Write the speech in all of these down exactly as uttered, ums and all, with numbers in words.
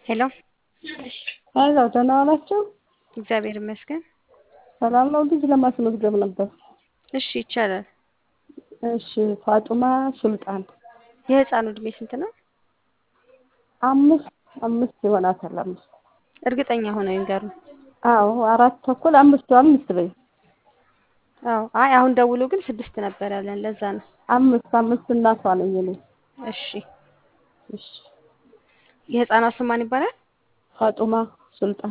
ሄሎ አሎ ደህና ዋላችሁ? እግዚአብሔር ይመስገን። ሰላም ነው። ልጅ ለማስመዝገብ ነበር። እሺ ይቻላል። እሺ ፋጡማ ሱልጣን የህፃኑ እድሜ ስንት ነው? አምስት አምስት ይሆናታል። አምስት እርግጠኛ ሆነው ይንገሩን። አዎ አራት ተኩል አምስት አምስት በይ። አዎ አይ አሁን ደውሎ ግን ስድስት ነበር ያለን ለዛ ነው። አምስት አምስት እናቷ ነኝ እኔ። እሺ እሺ የህፃኗ ስም ማን ይባላል? ፋጡማ ሱልጣን።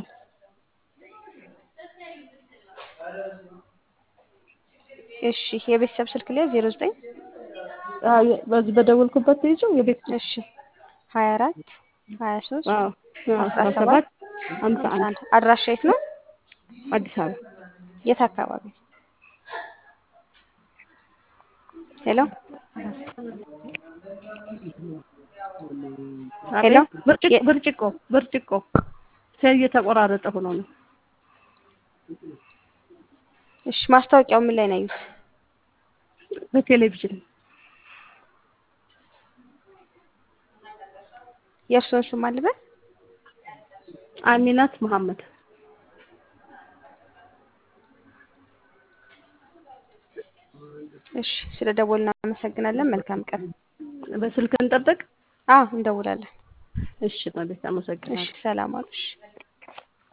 እሺ የቤተሰብ ስልክ ላይ ዜሮ ዘጠኝ አይ በዚህ በደወልኩበት ይዤው የቤት እሺ ሀያ አራት ሀያ ሶስት አዎ አስራ ሰባት ሃምሳ ሃምሳ አንድ አንድ አድራሻ የት ነው? አዲስ አበባ። የት አካባቢ? ሄሎ ሄሎ ብርጭቆ ብርጭቆ ብርጭቆ እየተቆራረጠ ሆኖ ነው። እሺ ማስታወቂያው ምን ላይ ነው ያዩት? በቴሌቪዥን። የእርስዎን ስም ማን ልበል? አሚናት መሐመድ። እሺ ስለ ደወልና እናመሰግናለን። መልካም ቀን። በስልክ እንጠብቅ? አዎ እንደውላለን። እሺ ማለት አመሰግናለሁ። እሺ ሰላም አሉሽ።